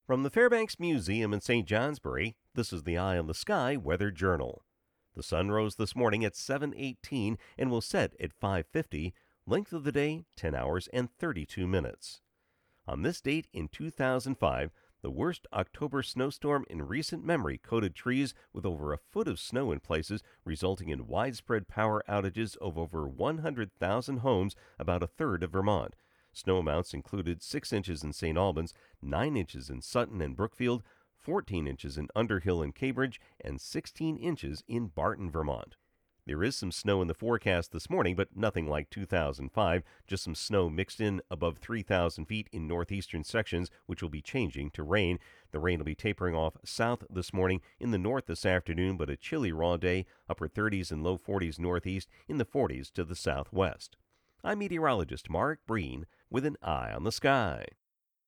From the Fairbanks Museum in St. Johnsbury, this is the Eye on the Sky Weather Journal. The sun rose this morning at 7:18 and will set at 5:50. Length of the day 10 hours and 32 minutes. On this date in 2005, the worst October snowstorm in recent memory coated trees with over a foot of snow in places, resulting in widespread power outages of over 100,000 homes, about a third of Vermont. Snow amounts included 6 inches in St. Albans, 9 inches in Sutton and Brookfield, 14 inches in Underhill and Cambridge, and 16 inches in Barton, Vermont. There is some snow in the forecast this morning, but nothing like 2005. Just some snow mixed in above 3,000 feet in northeastern sections, which will be changing to rain. The rain will be tapering off south this morning, in the north this afternoon, but a chilly raw day, upper 30s and low 40s northeast, in the 40s to the southwest. I'm meteorologist Mark Breen with an eye on the sky.